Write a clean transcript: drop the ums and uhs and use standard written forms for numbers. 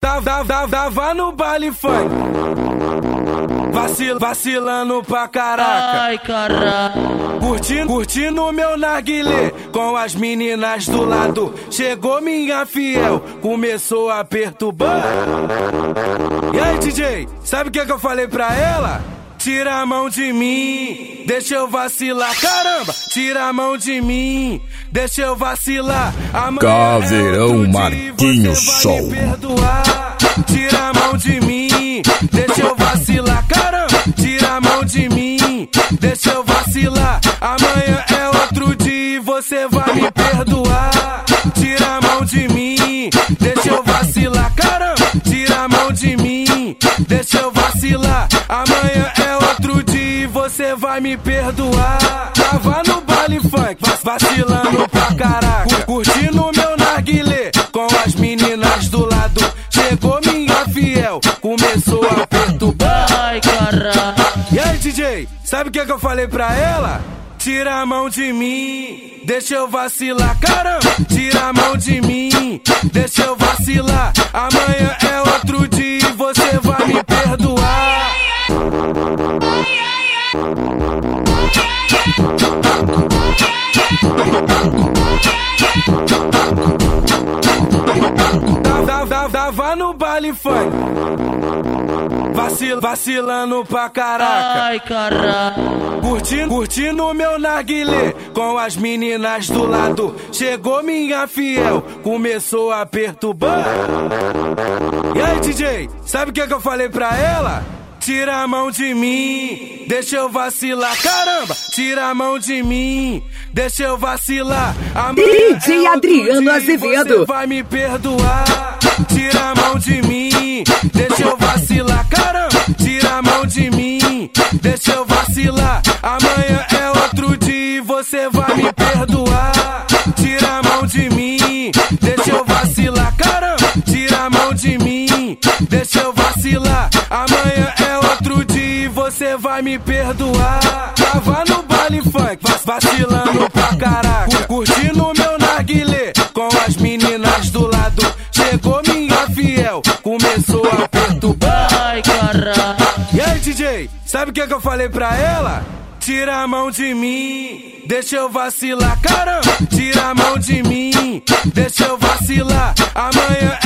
Tava no baile funk, vacilando pra caraca. Ai, caraca. Curtindo meu narguilé com as meninas do lado. Chegou minha fiel, começou a perturbar. E aí, DJ, sabe o que eu falei pra ela? Tira a mão de mim, deixa eu vacilar. Caramba, tira a mão de mim, deixa eu vacilar. Caveirão Marquinhos Sol. Tira a mão de mim, deixa eu vacilar. Caramba, tira a mão de mim, deixa eu vacilar. Amanhã é outro dia e você vai me perdoar. Tira a mão de mim, deixa eu vacilar. Caramba, tira a mão de mim, deixa eu vacilar. Amanhã é outro dia e você vai me perdoar. Tava no baile funk, vacilando pra caraca. Curtindo meu narguilé com as meninas do lado. Chegou minha fiel, começou a perturbar. Ai, caraca. E aí, DJ, sabe o que eu falei pra ela? Tira a mão de mim, deixa eu vacilar. Caramba, tira a mão de mim, deixa eu vacilar. Amanhã é outro dia e você vai me perdoar. Tava no baile funk, vacilando pra caraca. Ai, caraca. Curtindo meu narguilé com as meninas do lado. Chegou minha fiel, começou a perturbar. E aí, DJ, sabe o que eu falei pra ela? Tira a mão de mim, deixa eu vacilar. Caramba, tira a mão de mim, deixa eu vacilar. DJ Adriano Azevedo. Você vai me perdoar. Tira a mão de mim, deixa eu vacilar. Caramba, tira a mão de mim, deixa eu vacilar. Amanhã é outro dia e você vai me perdoar. Tira a mão de mim, deixa eu vacilar. Caramba, tira a mão de mim, deixa eu vacilar. Amanhã é outro dia e você vai me perdoar. Tava no baile funk, vacilando pra caraca. Curtindo meu narguilé com as meninas do lado. Chegou minha fiel, começou a perturbar. Ai, caraca. E aí, DJ, sabe o que eu falei pra ela? Tira a mão de mim, deixa eu vacilar. Caramba, tira a mão de mim, deixa eu vacilar. Amanhã